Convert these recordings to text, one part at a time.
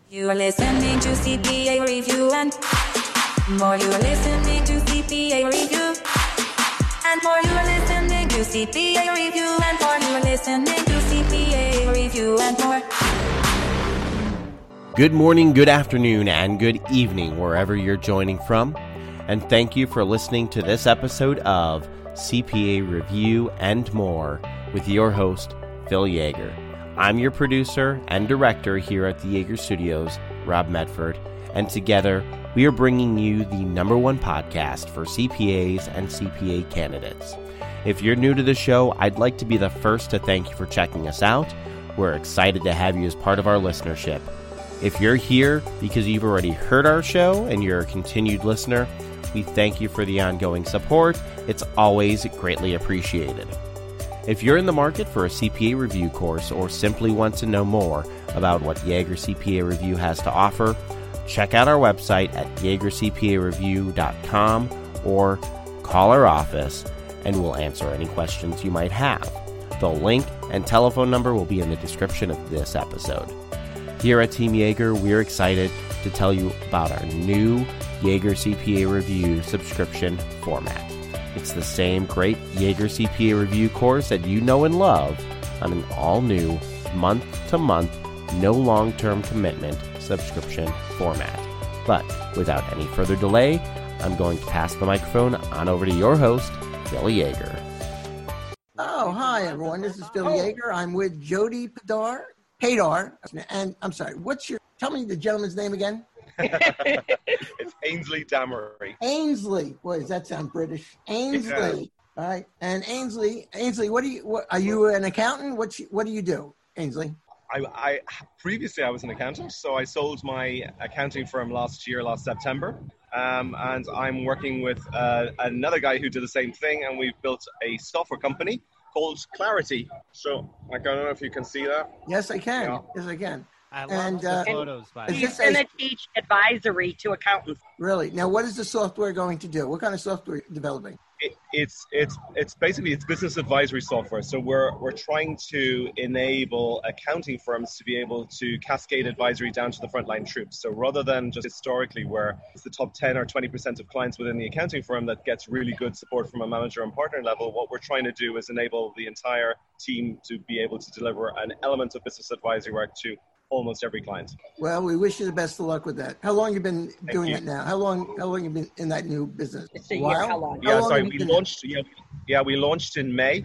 You are listening to CPA Review and more. You are listening to CPA Review and more. You are listening to CPA Review and more. You are listening to CPA Review and more. Good morning, good afternoon, and good evening wherever you're joining from. And thank you for listening to this episode of CPA Review and More with your host, Phil Yeager. I'm your producer and director here at the Yeager Studios, Rob Medford, and together we are bringing you the #1 podcast for CPAs and CPA candidates. If you're new to the show, I'd like to be the first to thank you for checking us out. We're excited to have you as part of our listenership. If you're here because you've already heard our show and you're a continued listener, we thank you for the ongoing support. It's always greatly appreciated. If you're in the market for a CPA review course or simply want to know more about what Yeager CPA Review has to offer, check out our website at yeagercpareview.com or call our office and we'll answer any questions you might have. The link and telephone number will be in the description of this episode. Here at Team Yeager, we're excited to tell you about our new Yeager CPA Review subscription format. It's the same great Yeager CPA Review course that you know and love on an all-new, month-to-month, no long-term commitment subscription format. But without any further delay, I'm going to pass the microphone on over to your host, Phil Yeager. Oh, hi, everyone. This is Phil Yeager. I'm with Jody Padar, and I'm sorry, tell me the gentleman's name again? It's Ainsley Damery. Ainsley. Boy, does that sound British? Ainsley. Yeah. All right. And Ainsley, what are you an accountant? What do you do, Ainsley? I previously I was an accountant, so I sold my accounting firm last September. And I'm working with another guy who did the same thing, and we've built a software company called Clarity. So I don't know if you can see that. Yes, I can. Yeah. Yes, I can. I love the photos. He's going to teach advisory to accountants. Really? Now, what is the software going to do? What kind of software are you developing? It's basically business advisory software. So we're trying to enable accounting firms to be able to cascade advisory down to the frontline troops. So rather than just historically where it's the top 10 or 20% of clients within the accounting firm that gets really good support from a manager and partner level, what we're trying to do is enable the entire team to be able to deliver an element of business advisory work to almost every client. Well, we wish you the best of luck with that. How long have you been doing it now? How long have you been in that new business? It's a year. How long? We launched in May,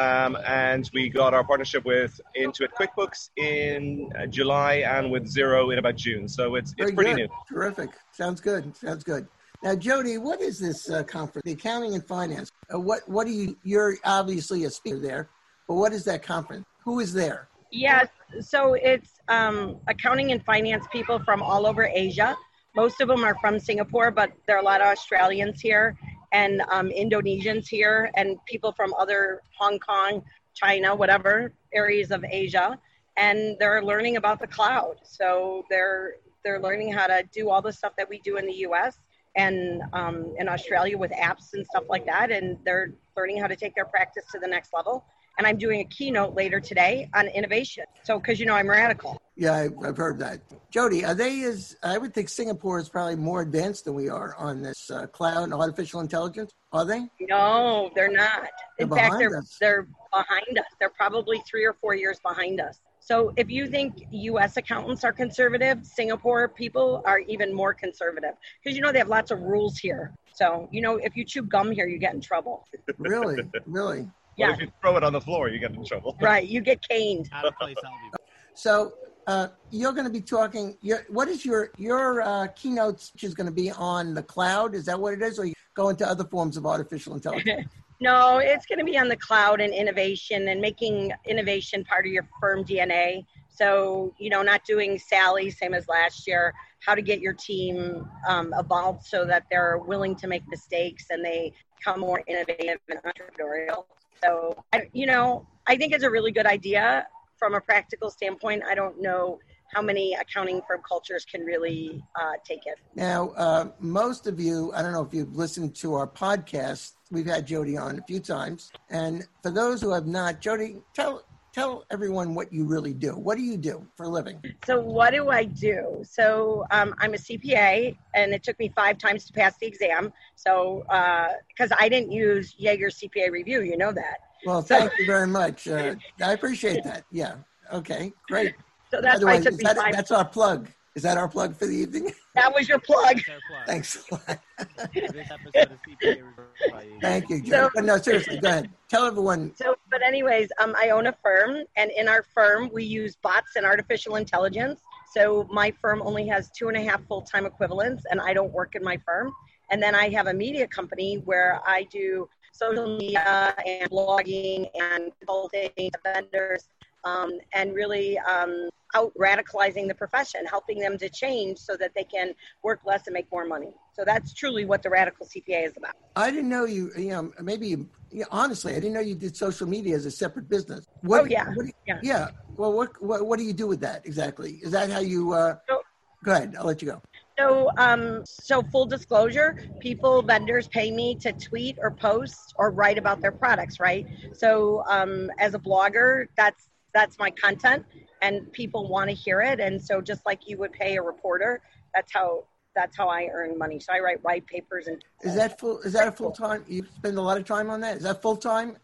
and we got our partnership with Intuit QuickBooks in July and with Xero in about June. So it's pretty new. Terrific. Sounds good. Now, Jody, what is this conference? The Accounting and Finance. What do you're obviously a speaker there, but what is that conference? Who is there? Yes, so it's accounting and finance people from all over Asia. Most of them are from Singapore, but there are a lot of Australians here and Indonesians here and people from other Hong Kong, China, whatever areas of Asia. And they're learning about the cloud. So they're learning how to do all the stuff that we do in the U.S. and in Australia with apps and stuff like that. And they're learning how to take their practice to the next level. And I'm doing a keynote later today on innovation. So, because I'm radical. Yeah, I've heard that. Jody, I would think Singapore is probably more advanced than we are on this cloud and artificial intelligence. Are they? No, they're not. In fact, they're behind us. They're probably 3 or 4 years behind us. So if you think U.S. accountants are conservative, Singapore people are even more conservative. Because, they have lots of rules here. So, if you chew gum here, you get in trouble. Really? Yeah. Well, if you throw it on the floor, you get in trouble. Right, you get caned. Out of place, So you're going to be talking. What is your keynote? Which is going to be on the cloud? Is that what it is, or you go into other forms of artificial intelligence? No, it's going to be on the cloud and innovation and making innovation part of your firm DNA. So not doing Sally, same as last year. How to get your team evolved so that they're willing to make mistakes and they become more innovative and entrepreneurial. So, I think it's a really good idea from a practical standpoint. I don't know how many accounting firm cultures can really take it. Now, most of you, I don't know if you've listened to our podcast. We've had Jody on a few times. And for those who have not, Jody, tell tell everyone what you really do. What do you do for a living? So what do I do? So I'm a CPA, and it took me 5 times to pass the exam. So because I didn't use Jaeger CPA Review, you know that. Well, thank you very much. I appreciate that. Yeah. Okay, great. So that's why it took me 5. That's our plug. Is that our plug for the evening? That was your plug. Thanks a lot. This episode of CPA Review. Thank you, Joe. No, seriously, go ahead. Tell everyone. But anyways, I own a firm, and in our firm, we use bots and artificial intelligence. So my firm only has 2.5 full-time equivalents, and I don't work in my firm. And then I have a media company where I do social media and blogging and consulting to vendors, and really out radicalizing the profession, helping them to change so that they can work less and make more money. So that's truly what the Radical CPA is about. I didn't know honestly, I didn't know you did social media as a separate business. Yeah. Well, what do you do with that exactly? Is that how you, go ahead, I'll let you go. So full disclosure, vendors pay me to tweet or post or write about their products, right? So as a blogger, that's my content, and people want to hear it. And so just like you would pay a reporter, that's how I earn money. So I write white papers. And is that a full time? You spend a lot of time on that? Is that full time?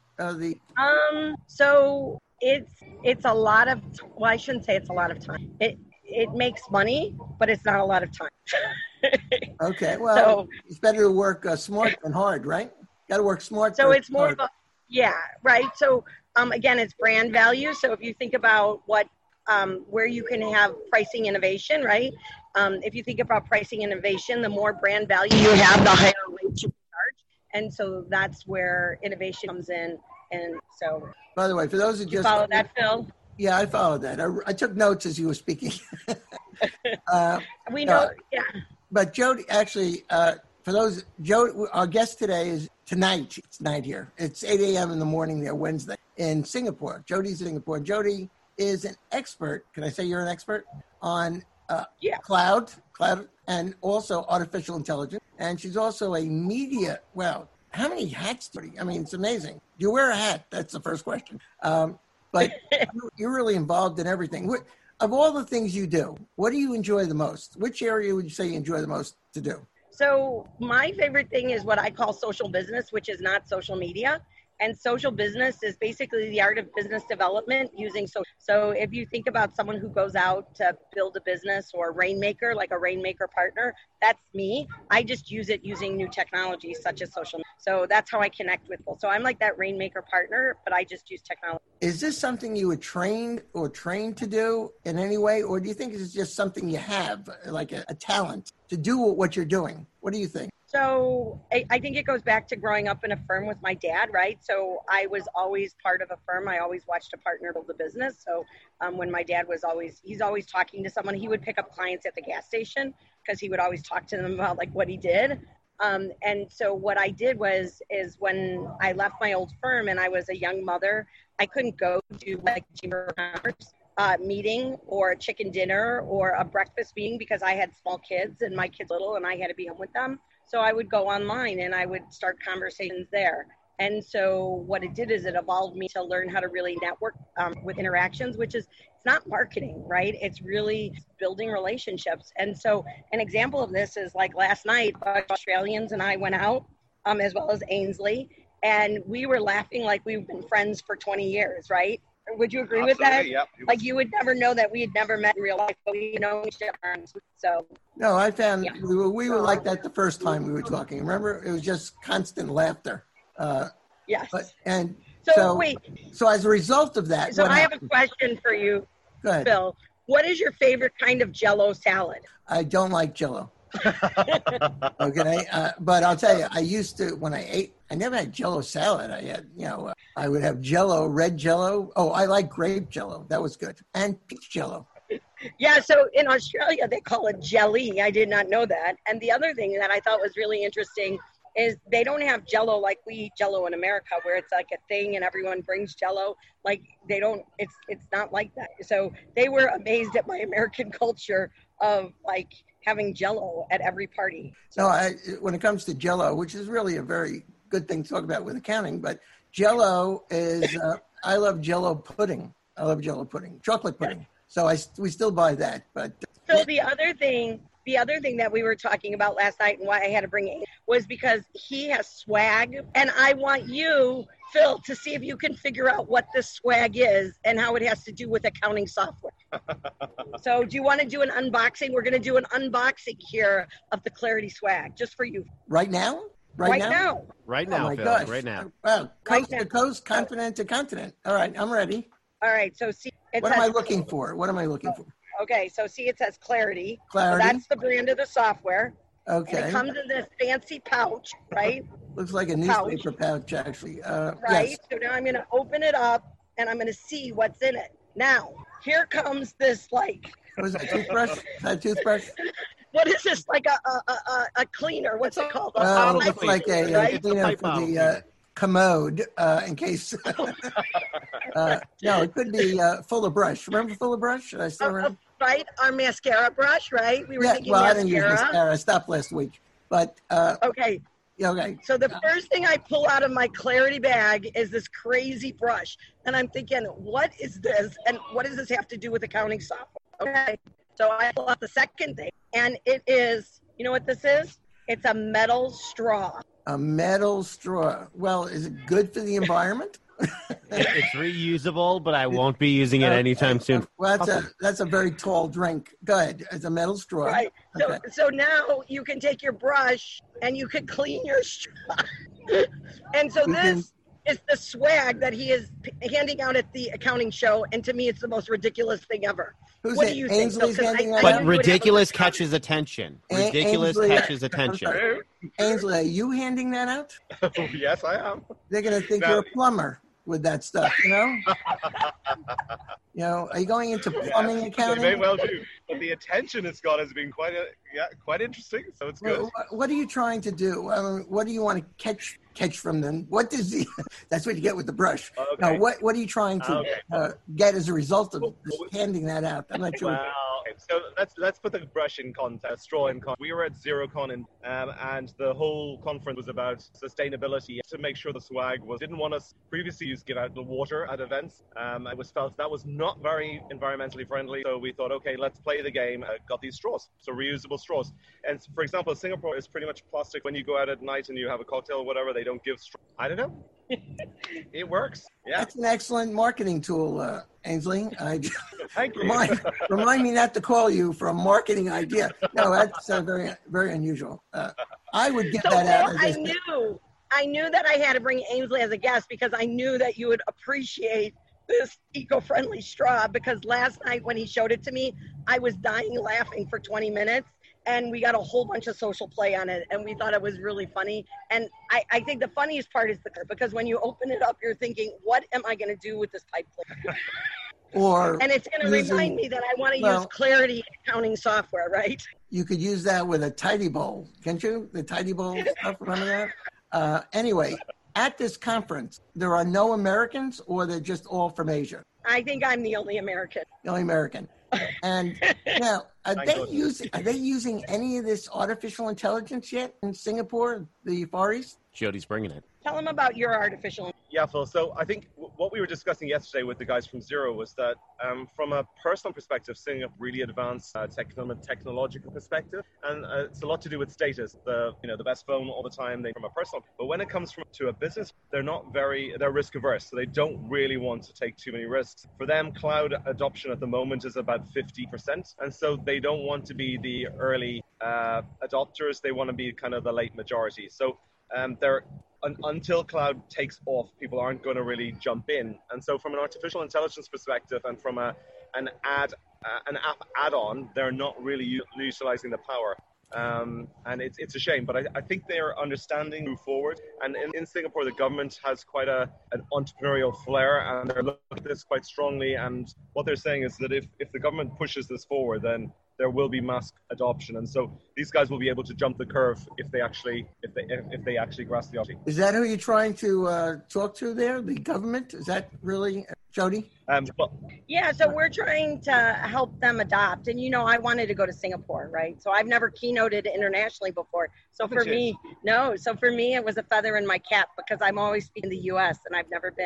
So it's a lot of, well, I shouldn't say it's a lot of time. It makes money, but it's not a lot of time. Okay. Well, it's better to work smart than hard, right? Got to work smart. So it's more of a, yeah, right. So again, it's brand value. So if you think about where you can have pricing innovation, right? If you think about pricing innovation, the more brand value you have, the higher rate you charge. And so that's where innovation comes in. And so, by the way, for those who just follow that, Phil. Yeah, I followed that. I took notes as you were speaking. We know, yeah. But Jody, actually, our guest today is tonight. It's night here. It's 8 a.m. in the morning there, Wednesday, in Singapore. Jody's in Singapore. Jody is an expert. Can I say you're an expert on cloud, and also artificial intelligence. And she's also a media. Well, how many hats do you? I mean, it's amazing. Do you wear a hat? That's the first question. But you're really involved in everything. Of all the things you do, what do you enjoy the most? Which area would you say you enjoy the most to do? So my favorite thing is what I call social business, which is not social media. And social business is basically the art of business development using social. So if you think about someone who goes out to build a business or Rainmaker, like a Rainmaker partner, that's me. I just use it using new technologies such as social. So that's how I connect with people. So I'm like that Rainmaker partner, but I just use technology. Is this something you were trained to do in any way? Or do you think it's just something you have, like a talent to do what you're doing? What do you think? So I think it goes back to growing up in a firm with my dad, right? So I was always part of a firm. I always watched a partner build a business. So when my dad he's always talking to someone, he would pick up clients at the gas station because he would always talk to them about like what he did. And so what I did is when I left my old firm and I was a young mother, I couldn't go to like Chamber of Commerce meeting or a chicken dinner or a breakfast meeting because I had small kids and my kids little and I had to be home with them. So I would go online and I would start conversations there. And so what it did is it evolved me to learn how to really network with interactions, which is, it's not marketing, right? It's really building relationships. And so an example of this is like last night, Australians and I went out, as well as Ainsley, and we were laughing like we've been friends for 20 years, right? Would you agree with that? Yep. Like you would never know that we had never met in real life, but we know each other. So no, I found we were like that the first time we were talking. Remember, it was just constant laughter. Yes. So as a result of that, so I have a question for you, Go ahead. Phil. What is your favorite kind of Jell-O salad? I don't like Jell-O. Okay, but I'll tell you, I used to when I never had Jell-O salad. I had, I would have Jell-O, red Jell-O. Oh, I like grape Jell-O. That was good, and peach Jell-O. Yeah, so in Australia they call it jelly. I did not know that. And the other thing that I thought was really interesting is they don't have Jell-O like we eat Jell-O in America, where it's like a thing and everyone brings Jell-O. Like they don't. It's not like that. So they were amazed at my American culture of like having Jell-O at every party. So when it comes to Jell-O, which is really a very good thing to talk about with accounting, but Jell-O is, I love Jell-O pudding. I love Jell-O pudding, chocolate pudding. So we still buy that. But so the other thing that we were talking about last night and why I had to bring it was because he has swag, and I want you, Phil, to see if you can figure out what this swag is and how it has to do with accounting software. So do you want to do an unboxing? We're going to do an unboxing here of the Clarity swag just for you. Right now? Right now, Oh my Phil. gosh. Right now. Well, coast Right to coast, continent to continent. All right, I'm ready. All right, so see. What am I looking for? Okay, so see, it says Clarity. Clarity. So that's the brand of the software. And Okay. it comes in this fancy pouch, right? Looks like a newspaper pouch, actually. Right? Yes. So now I'm going to open it up and I'm going to see what's in it. Now, here comes this, like, What is that, toothbrush? Is that a toothbrush? what is this? Like a cleaner. What's it called? Well, it bottle looks cleaner, like a right? cleaner Pipe for bottle the cleaner. commode, in case. No, it could be Fuller Brush. Remember Fuller Brush? I still remember. Right? Our mascara brush, right? We were Yeah, thinking well, I didn't use mascara. mascara. I stopped last week. But, Okay. yeah, okay. So the first thing I pull out of my Clarity bag is this crazy brush. And I'm thinking, what is this? And what does this have to do with accounting software? Okay. So I pull out the second thing. And it is, you know what this is? It's a metal straw. A metal straw. Well, is it good for the environment? It's reusable, but I won't be using it anytime soon. Well, that's a very tall drink. Go ahead. It's a metal straw. Right. So, Okay. so now you can take your brush and you can clean your straw. And so You this is the swag that he is handing out at the accounting show. And to me, it's the most ridiculous thing ever. Who's What it? do you think? Ainsley's So, 'cause handing I- that I out? But knew you would have a ridiculous good comment. catches attention. A- Ridiculous Ainsley- catches attention. Ainsley, are you handing that out? Yes, I am. They're going to think No. you're a plumber with that stuff, you know? Are you going into plumbing They may accounting? well do. But the attention it's got has been quite interesting. So it's good. Well, what are you trying to do? I mean, what do you want to catch from them? What does the? That's what you get with the brush. Okay. Now, what are you trying to Okay. get as a result of Well, handing that out? I'm not sure. Well, so let's put the brush in context, straw in context. We were at ZeroCon and the whole conference was about sustainability to make sure the swag didn't want us previously used to give out the water at events. It was felt that was not very environmentally friendly. So we thought, okay, let's play the game. Got these straws, so reusable straws. And for example, Singapore is pretty much plastic. When you go out at night and you have a cocktail or whatever, they don't give straws. I don't know. It works. Yeah. That's an excellent marketing tool, Ainsley. Thank you. Remind me not to call you for a marketing idea. No, that's very, very unusual. I would get So that out. Phil, I knew that I had to bring Ainsley as a guest because I knew that you would appreciate this eco-friendly straw, because last night when he showed it to me, I was dying laughing for 20 minutes and we got a whole bunch of social play on it and we thought it was really funny. And I think the funniest part is because when you open it up, you're thinking, what am I going to do with this pipe cleaner? And it's going to remind me that I want to use Clarity accounting software, right? You could use that with a tidy bowl, can't you? The tidy bowl stuff, remember that? Anyway, at this conference, there are no Americans, or they're just all from Asia? I think I'm the only American. The only American. And now, are they using any of this artificial intelligence yet in Singapore, the Far East? Jody's bringing it. Tell them about your artificial. Yeah, Phil. So I think what we were discussing yesterday with the guys from Zero was that from a personal perspective, Singapore really advanced technological perspective, and it's a lot to do with status. The best phone all the time. From a personal, but when it comes to a business, they're risk averse, so they don't really want to take too many risks. For them, cloud adoption at the moment is about 50%, and so they don't want to be the early adopters. They want to be kind of the late majority. So until cloud takes off, people aren't going to really jump in. And so from an artificial intelligence perspective and from an app add-on, they're not really utilizing the power. And it's a shame, but I think they're understanding move forward. And in Singapore, the government has quite an entrepreneurial flair, and they're looking at this quite strongly. And what they're saying is that if the government pushes this forward, then there will be mass adoption, and so these guys will be able to jump the curve if they actually grasp the opportunity. Is that who you're trying to talk to there? The government? Is that really, Jody? Yeah, so we're trying to help them adopt. And, I wanted to go to Singapore, right? So I've never keynoted internationally before. So for me, it was a feather in my cap because I'm always speaking the U.S. and I've never been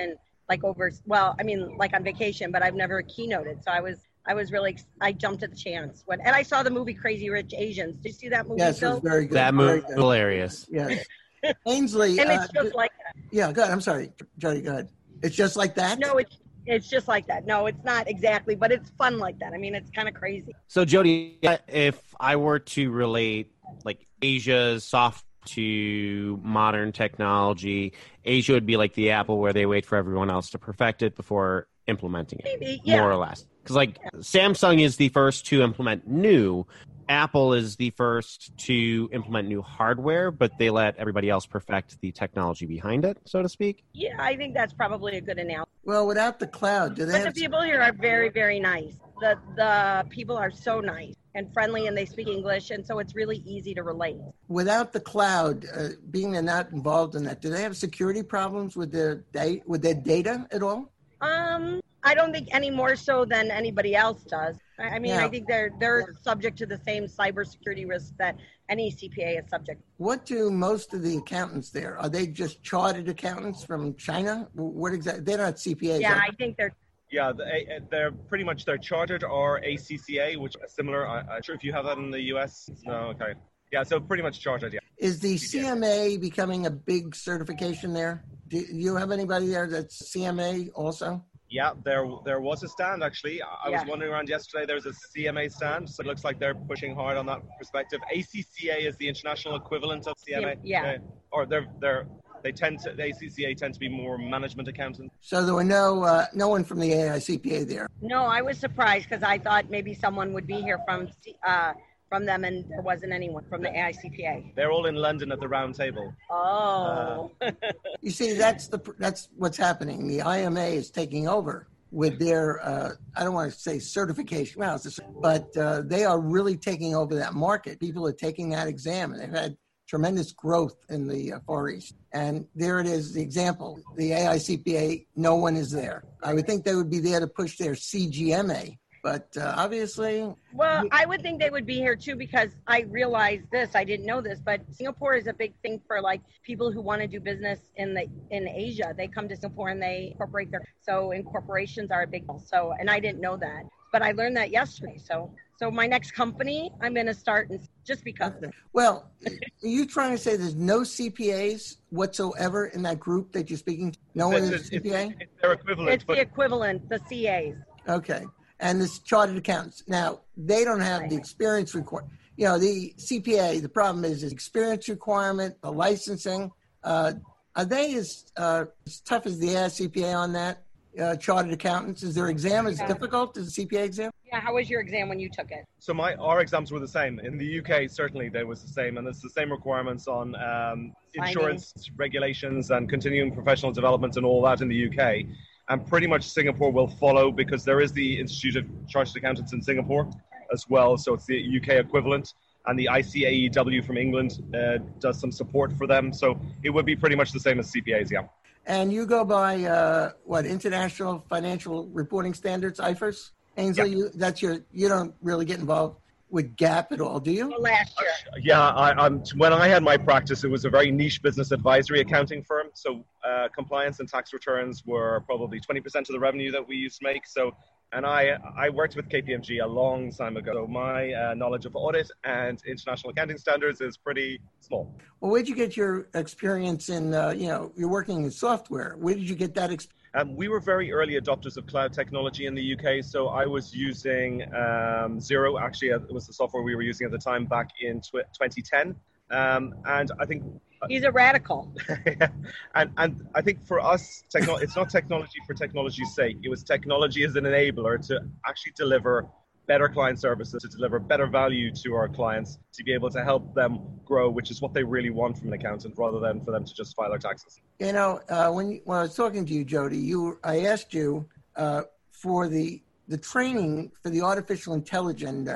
like on vacation, but I've never keynoted. So I jumped at the chance. And I saw the movie Crazy Rich Asians. Did you see that movie? Yes, Phil? it was very good. That movie was hilarious. Yes. Ainsley. And it's just like that. Yeah, go ahead. I'm sorry, Jody, go ahead. It's just like that? No, it's just like that. No, it's not exactly, but it's fun like that. I mean, it's kind of crazy. So, Jody, if I were to relate like Asia's soft to modern technology, Asia would be like the Apple where they wait for everyone else to perfect it before implementing it, Maybe, yeah. more or less. Because like Samsung is the first to implement new, Apple is the first to implement new hardware, but they let everybody else perfect the technology behind it, so to speak. Yeah, I think that's probably a good analogy. Well, without the cloud, do they But have... the people here are very, very nice. The people are so nice and friendly, and they speak English, and so it's really easy to relate. Without the cloud, being they're not involved in that, do they have security problems with their data at all? I don't think any more so than anybody else does. I mean, Yeah. I think they're subject to the same cybersecurity risks that any CPA is subject to. What do most of the accountants there? Are they just chartered accountants from China? What exactly? They're not CPAs. Yeah, are I think they're. Yeah, they're pretty much they're chartered or ACCA, which is similar. I'm sure if you have that in the US. No, okay. Yeah, so pretty much chartered. Yeah. Is the CMA becoming a big certification there? Do you have anybody there that's CMA also? Yeah, there was a stand actually. I was Yeah. wandering around yesterday. There's a CMA stand, so it looks like they're pushing hard on that perspective. ACCA is the international equivalent of CMA. Yeah. Or the ACCA tend to be more management accountants. So there were no one from the AICPA there. No, I was surprised because I thought maybe someone would be here from them, and there wasn't anyone from the AICPA. They're all in London at the round table. Oh. You see, that's what's happening. The IMA is taking over with their, I don't want to say certification, but they are really taking over that market. People are taking that exam, and they've had tremendous growth in the Far East. And there it is, the example. The AICPA, no one is there. I would think they would be there to push their CGMA, but obviously... Well, I would think they would be here too, because I realized this, I didn't know this, but Singapore is a big thing for like people who want to do business in Asia. They come to Singapore and they incorporate so incorporations are a big deal. So, and I didn't know that, but I learned that yesterday. So my next company, I'm going to start just because. Okay. Well, are you trying to say there's no CPAs whatsoever in that group that you're speaking to? No one is CPA? It's their equivalent. It's the equivalent, the CAs. Okay. And this chartered accountants. Now, they don't have the experience requirement. You know, the CPA, the problem is experience requirement, the licensing. Are they as tough as the AICPA on that? Chartered accountants? Is their exam as difficult as the CPA exam? Yeah, how was your exam when you took it? So our exams were the same. In the UK, certainly they was the same, and it's the same requirements on insurance regulations and continuing professional development and all that in the UK. And pretty much Singapore will follow, because there is the Institute of Chartered Accountants in Singapore as well. So it's the UK equivalent, and the ICAEW from England does some support for them. So it would be pretty much the same as CPAs, yeah. And you go by International Financial Reporting Standards, IFRS? Ainsley, Yeah. You don't really get involved with GAAP at all, do you? Last year. Yeah, when I had my practice, it was a very niche business advisory accounting firm. So compliance and tax returns were probably 20% of the revenue that we used to make. So, and I worked with KPMG a long time ago. So my knowledge of audit and international accounting standards is pretty small. Well, where'd you get your experience in, you're working in software. Where did you get that experience? We were very early adopters of cloud technology in the UK, so I was using Xero. Actually, it was the software we were using at the time back in 2010. And I think... He's a radical. and I think for us, it's not technology for technology's sake. It was technology as an enabler to actually deliver better client services, to deliver better value to our clients, to be able to help them grow, which is what they really want from an accountant, rather than for them to just file their taxes. You know, when I was talking to you, Jody, I asked you for the training for the artificial intelligence,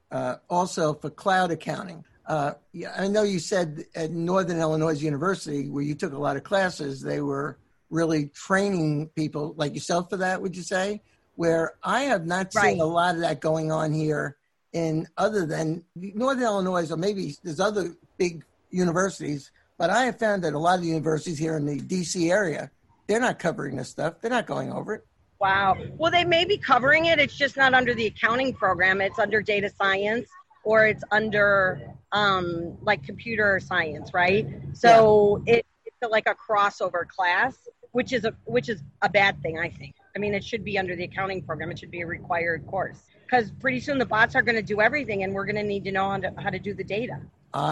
also for cloud accounting. I know you said at Northern Illinois University, where you took a lot of classes, they were really training people like yourself for that, would you say? Where I have not seen a lot of that going on here in other than Northern Illinois, or maybe there's other big universities, but I have found that a lot of the universities here in the DC area They're not covering this stuff. They're not going over it. Wow. Well, they may be covering it. It's just not under the accounting program. It's under data science, or it's under like computer science, right? So it's like a crossover class, which is a bad thing, I think. I mean, it should be under the accounting program. It should be a required course, because pretty soon the bots are going to do everything, and we're going to need to know how to do the data.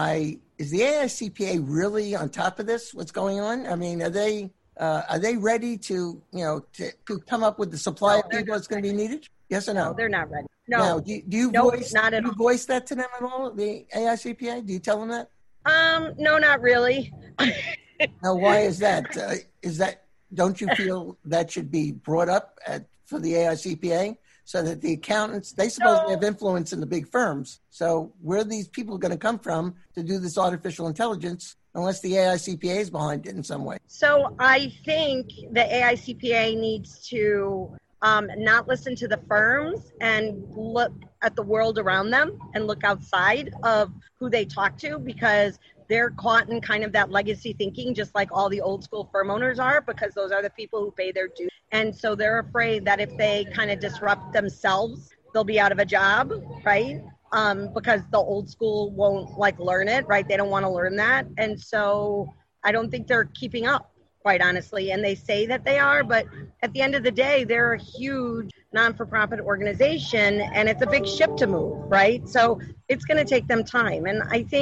Is the AICPA really on top of this? What's going on? I mean, are they ready to come up with the supply of people that's going to be needed? Yes or no? No, they're not ready. No. Now, do you voice that to them at all? The AICPA? Do you tell them that? No, not really. Now, why is that? Don't you feel that should be brought up for the AICPA so that the accountants, they supposedly have influence in the big firms. So where are these people going to come from to do this artificial intelligence unless the AICPA is behind it in some way? So I think the AICPA needs to not listen to the firms and look at the world around them and look outside of who they talk to, because they're caught in kind of that legacy thinking, just like all the old school firm owners are, because those are the people who pay their dues. And so they're afraid that if they kind of disrupt themselves, they'll be out of a job, right? Because the old school won't learn it, right? They don't want to learn that. And so I don't think they're keeping up, quite honestly. And they say that they are, but at the end of the day, they're a huge non-for-profit organization, and it's a big ship to move, right? So it's going to take them time. And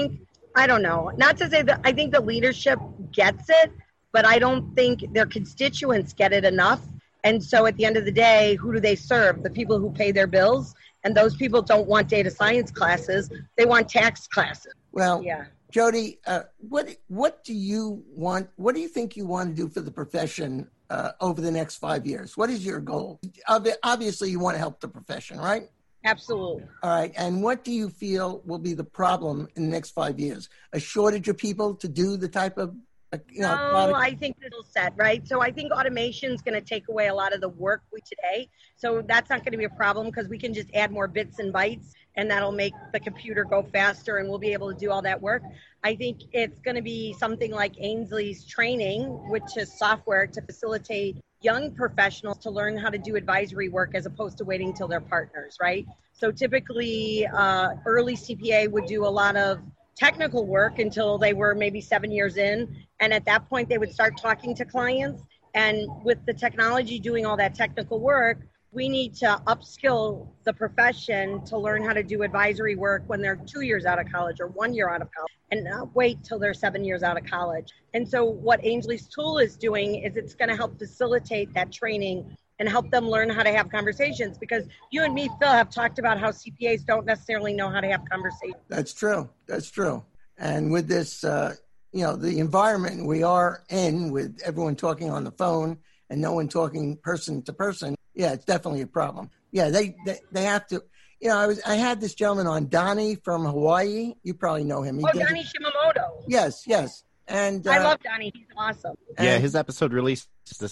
I don't know, not to say that I think the leadership gets it, but I don't think their constituents get it enough. And so at the end of the day, who do they serve? The people who pay their bills. And those people don't want data science classes. They want tax classes. Well, yeah. Jody, what do you want? What do you think you want to do for the profession over the next 5 years? What is your goal? Obviously, you want to help the profession, right? Absolutely. All right. And what do you feel will be the problem in the next 5 years? A shortage of people to do the type of product? I think it'll set, right? So I think automation is going to take away a lot of the work today. So that's not going to be a problem, because we can just add more bits and bytes, and that'll make the computer go faster, and we'll be able to do all that work. I think it's going to be something like Ainsley's training, which is software to facilitate young professionals to learn how to do advisory work as opposed to waiting till they're partners, right? So typically, early CPA would do a lot of technical work until they were maybe 7 years in. And at that point, they would start talking to clients. And with the technology doing all that technical work, we need to upskill the profession to learn how to do advisory work when they're 2 years out of college or 1 year out of college, and not wait till they're 7 years out of college. And so what Ainsley's tool is doing is it's going to help facilitate that training and help them learn how to have conversations, because you and me, Phil, have talked about how CPAs don't necessarily know how to have conversations. That's true. That's true. And with this, the environment we are in, with everyone talking on the phone and no one talking person to person, yeah, it's definitely a problem. Yeah, they have to. I had this gentleman on, Donnie from Hawaii. You probably know him. Donnie Shimamoto. Yes. And I love Donnie. He's awesome. Yeah, his episode released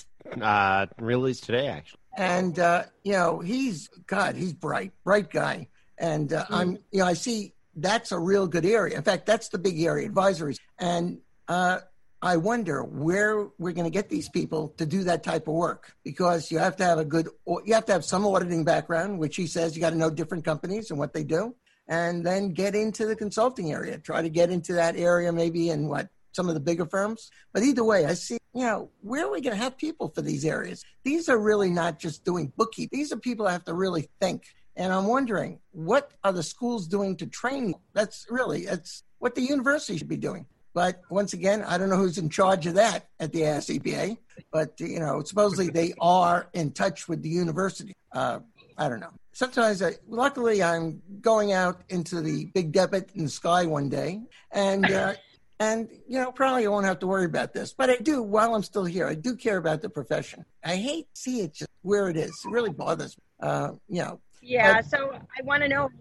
today, actually. And he's bright guy. And I see that's a real good area. In fact, that's the big area, advisories. And I wonder where we're going to get these people to do that type of work, because you have to have some auditing background, which he says you got to know different companies and what they do, and then get into the consulting area, try to get into that area, maybe in some of the bigger firms. But either way, I see, where are we going to have people for these areas? These are really not just doing bookkeeping. These are people who have to really think. And I'm wondering, what are the schools doing to train you? That's what the university should be doing. But once again, I don't know who's in charge of that at the AICPA, but, supposedly they are in touch with the university. I don't know. Sometimes, luckily, I'm going out into the big debit in the sky one day, and probably I won't have to worry about this. But I do, while I'm still here, I do care about the profession. I hate to see it just where it is. It really bothers me, Yeah, so I want to know,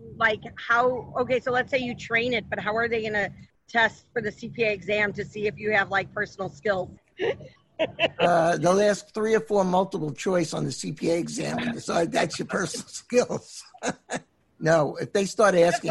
so let's say you train it, but how are they going to test for the CPA exam to see if you have personal skills? They'll ask 3 or 4 multiple choice on the CPA exam and decide that's your personal skills. No, if they start asking,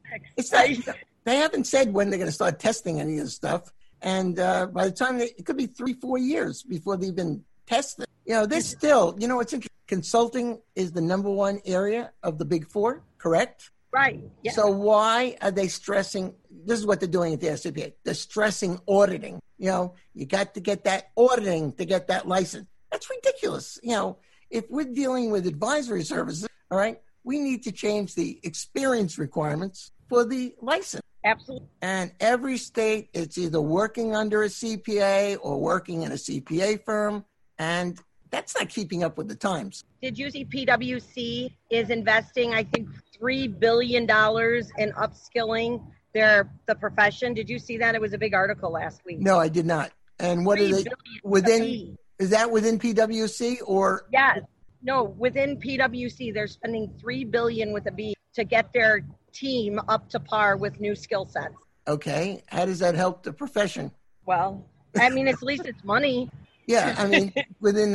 they haven't said when they're going to start testing any of this stuff. And by the time it could be 3-4 years before they even test it. This still, what's interesting, consulting is the number one area of the big four, correct? Right. Yeah. So why are they stressing? This is what they're doing at the SCPA. They're stressing auditing. You got to get that auditing to get that license. That's ridiculous. If we're dealing with advisory services, all right, we need to change the experience requirements for the license. Absolutely. And every state, it's either working under a CPA or working in a CPA firm. And that's not keeping up with the times. Did you see PwC is investing, I think, $3 billion in upskilling the profession? Did you see that? It was a big article last week. No, I did not. And what are they within? Is that within PwC or? Yes. No, within PwC, they're spending $3 billion with a B to get their team up to par with new skill sets. Okay. How does that help the profession? Well, at least it's money. Yeah, within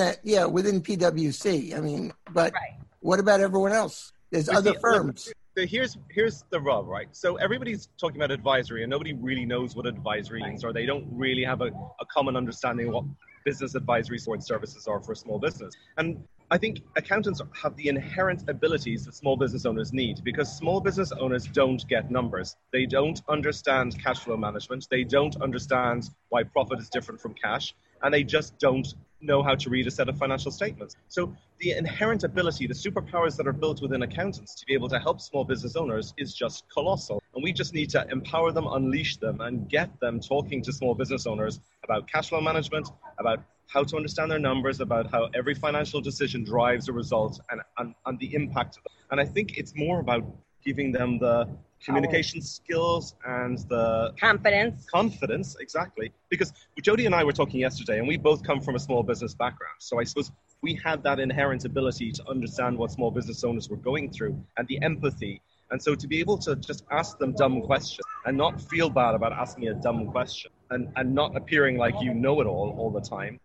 PwC. But right. What about everyone else? There's other firms. Here's the rub, right? So everybody's talking about advisory, and nobody really knows what advisory means, or they don't really have a common understanding of what business advisory support services are for a small business. And I think accountants have the inherent abilities that small business owners need, because small business owners don't get numbers. They don't understand cash flow management. They don't understand why profit is different from cash. And they just don't know how to read a set of financial statements. So the inherent ability, the superpowers that are built within accountants to be able to help small business owners is just colossal. And we just need to empower them, unleash them, and get them talking to small business owners about cash flow management, about how to understand their numbers, about how every financial decision drives a result and the impact of it. And I think it's more about giving them the communication skills and the confidence, exactly. Because Jody and I were talking yesterday, and we both come from a small business background. So I suppose we had that inherent ability to understand what small business owners were going through and the empathy. And so to be able to just ask them dumb questions and not feel bad about asking a dumb question and not appearing like you know it all the time,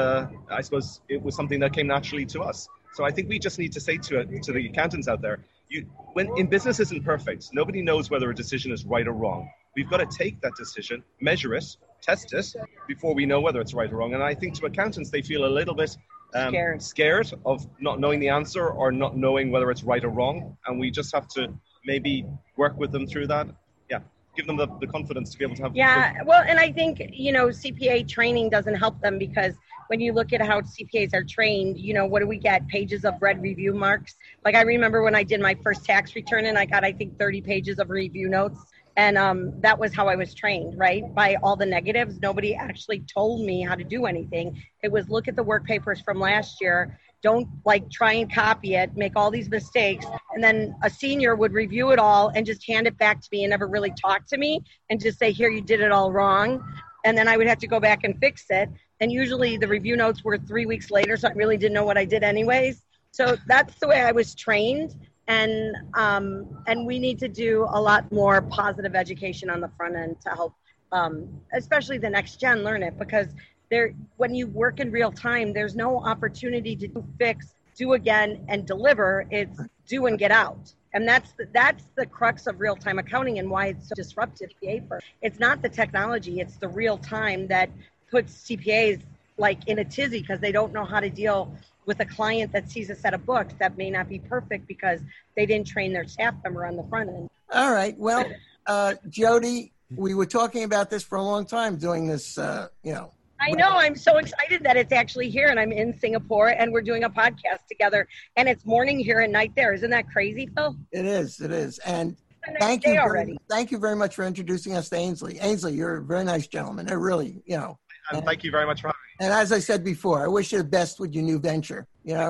I suppose it was something that came naturally to us. So I think we just need to say to the accountants out there, when business isn't perfect, nobody knows whether a decision is right or wrong. We've got to take that decision, measure it, test it before we know whether it's right or wrong. And I think to accountants, they feel a little bit scared of not knowing the answer or not knowing whether it's right or wrong. And we just have to maybe work with them through that. Yeah, give them the confidence to be able to have. Yeah, well, and I think, CPA training doesn't help them, because when you look at how CPAs are trained, what do we get? Pages of red review marks. Like I remember when I did my first tax return and I got, I think, 30 pages of review notes. And that was how I was trained, right? By all the negatives. Nobody actually told me how to do anything. It was look at the work papers from last year. Don't try and copy it, make all these mistakes. And then a senior would review it all and just hand it back to me and never really talk to me and just say, here, you did it all wrong. And then I would have to go back and fix it. And usually the review notes were 3 weeks later, so I really didn't know what I did anyways. So that's the way I was trained. And we need to do a lot more positive education on the front end to help, especially the next gen, learn it, because when you work in real time, there's no opportunity to fix, do again, and deliver. It's do and get out. And that's the crux of real-time accounting and why it's so disruptive. It's not the technology, it's the real time that puts CPAs in a tizzy, because they don't know how to deal with a client that sees a set of books that may not be perfect because they didn't train their staff member on the front end. All right. Well, Jody, we were talking about this for a long time, doing this, I know. I'm so excited that it's actually here, and I'm in Singapore, and we're doing a podcast together, and it's morning here and night there. Isn't that crazy, Phil? It is. And thank you very much for introducing us to Ainsley. Ainsley, you're a very nice gentleman. They're really, And thank you very much for having me. And as I said before, I wish you the best with your new venture,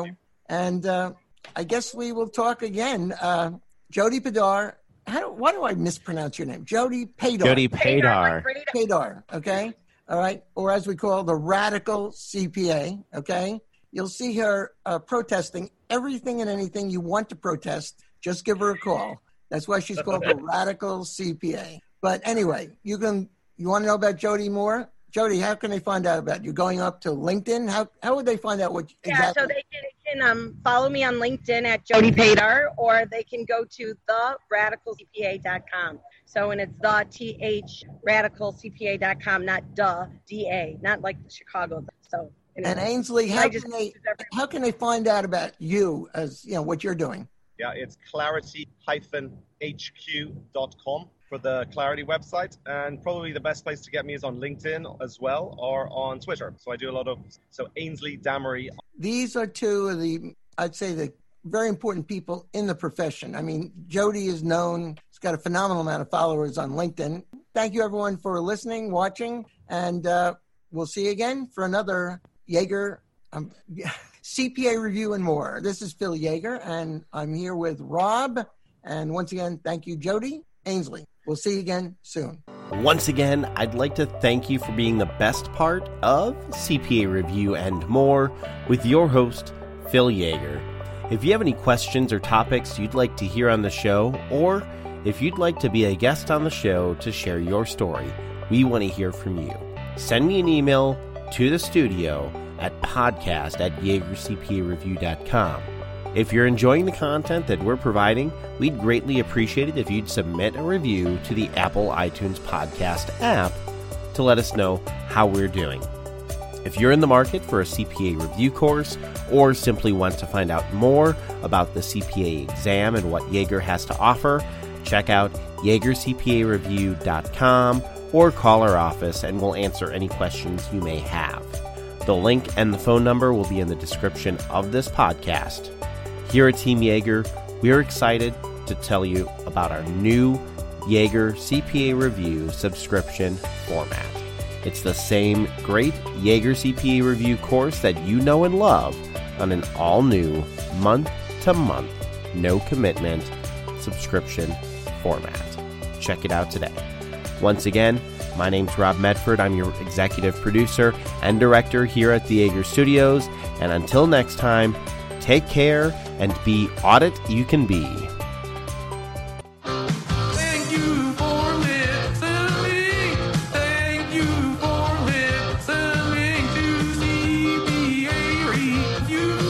And I guess we will talk again. Jody Padar. Why do I mispronounce your name? Jody Padar. Jody Padar. Padar, okay? All right. Or as we call the radical CPA, okay? You'll see her protesting everything and anything you want to protest. Just give her a call. That's why she's called the radical CPA. But anyway, you want to know about Jody more? Jody, how can they find out about you? Going up to LinkedIn? How would they find out what exactly? Yeah, so they can follow me on LinkedIn at Jody Padar, or they can go to theradicalcpa.com. So, and it's the radicalcpa.com, not DA, not like Chicago. So And Ainsley, how can they find out about you as what you're doing? Yeah, it's clarity-hq.com for the Clarity website, and probably the best place to get me is on LinkedIn as well, or on Twitter. So I do a lot of Ainsley Damery. These are two of the very important people in the profession. I mean, Jody is known; he's got a phenomenal amount of followers on LinkedIn. Thank you, everyone, for listening, watching, and we'll see you again for another Yeager CPA review and more. This is Phil Yeager, and I'm here with Rob. And once again, thank you, Jody, Ainsley. We'll see you again soon. Once again, I'd like to thank you for being the best part of CPA Review and More with your host, Phil Yeager. If you have any questions or topics you'd like to hear on the show, or if you'd like to be a guest on the show to share your story, we want to hear from you. Send me an email to the studio at podcast@YeagerCPAReview.com. If you're enjoying the content that we're providing, we'd greatly appreciate it if you'd submit a review to the Apple iTunes podcast app to let us know how we're doing. If you're in the market for a CPA review course, or simply want to find out more about the CPA exam and what Yeager has to offer, check out YeagerCPAReview.com or call our office and we'll answer any questions you may have. The link and the phone number will be in the description of this podcast. Here at Team Yeager, we are excited to tell you about our new Yeager CPA Review subscription format. It's the same great Yeager CPA Review course that you know and love on an all-new month-to-month, no-commitment subscription format. Check it out today. Once again, my name's Rob Medford. I'm your executive producer and director here at the Yeager Studios. And until next time, take care and be audit you can be. Thank you for listening. Thank you for listening to CPA Review.